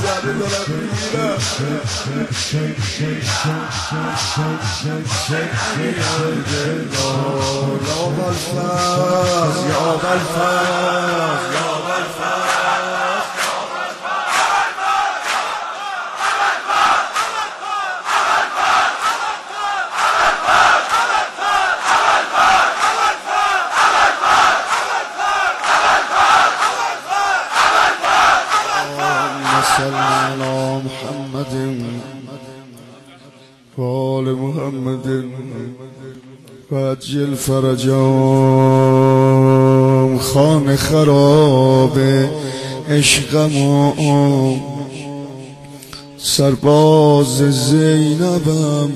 وآل محمد وعجل فرجهم خانه خراب عشقم سرباز زینبم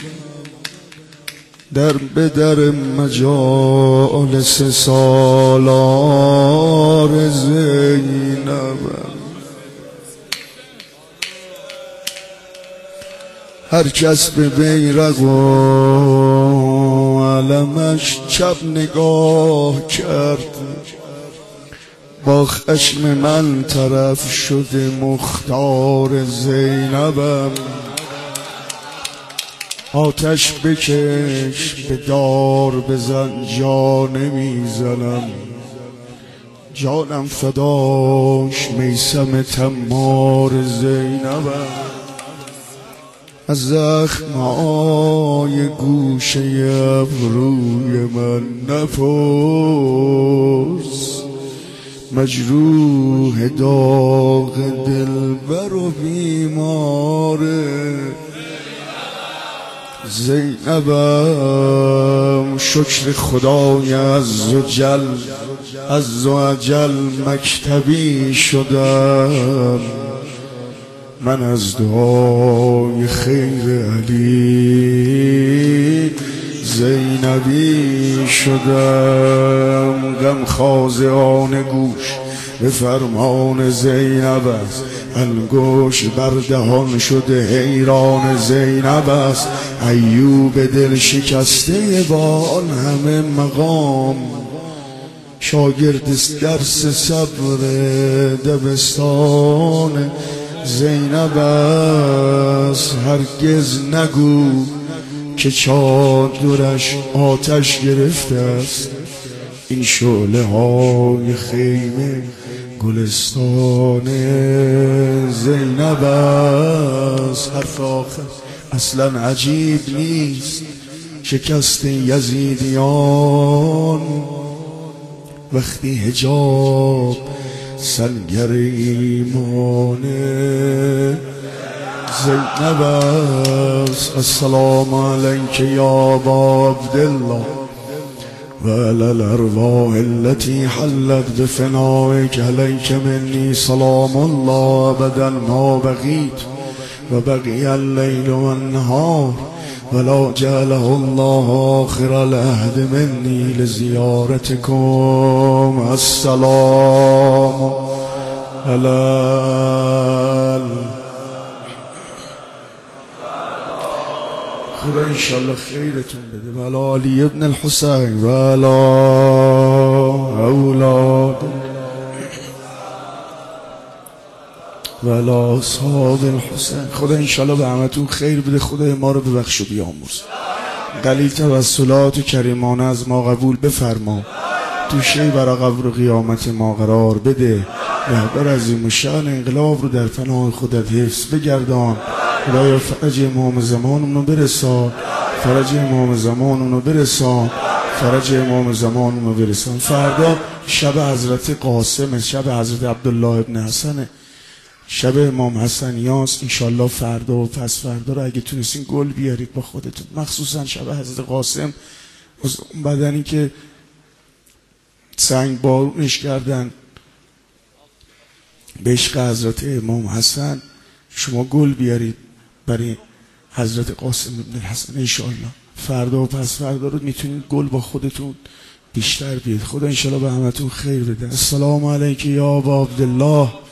در به در مجالس سالار زینبم هر کس به بیرق و علمش چپ نگاه کرد با خشم من طرف شده مختار زینبم آتش بکش به دار بزن جا نمیزنم جانم فداش میثم تمار زینبم از زخم‌های گوشه ابروی من نپرس مجروح داغ دلبر و بیمار زینبم شکر خدای عز و جل مکتبی شدم من از دعای خیر علی زینبی شدم غم خاضعان گوش به فرمان زینب است انگوش بر دهان شده حیران زینب است ایوب دل شکسته با آن همه مقام شاگرد درس صبر دبستان زینب است هرگز نگو که چادرش آتش گرفته است این شعله های خیمه گلستان زینب است حرف آخر اصلا عجیب نیست شکست یزیدیان وقتی حجاب سنگر ایمان زینب است السلام علیک یا ابا عبدالله و علی الارواح التي حلت بفنائك عليك مني سلام الله ابدا ما بقيت و بقي الليل والنهار ولا جعله الله آخر العهد مني لزيارتكم السلام على خدا انشالله خیرتون بده و علی ابن الحسین و اولاد و اصحاب الحسین خدا انشالله به همتون خیر بده خدا ما رو ببخش و بیامرز قلیل توسلات و کریمانه از ما قبول بفرما توشه برای قبر و قیامت ما قرار بده رهبر عظیم الشأن انقلاب رو در پناه خودت حفظ بگردان خدایا فرج امام زمانمون رو برسان فرج امام زمانمون رو برسان فرج امام زمانمون رو برسان فردا شب حضرت قاسم شب حضرت عبدالله ابن حسن شب امام حسن یاس انشالله فردا و پس فردا رو اگه تونستین گل بیارید با خودتون مخصوصا شب حضرت قاسم بدنی که سنگ بارونش کردن به عشق حضرت امام حسن شما گل بیارید برای حضرت قاسم ابن الحسن انشالله فردا و پس فردا رو میتونید گل با خودتون بیشتر بیارید خدا انشالله به همتون خیر بده السلام علیک یا ابا عبدالله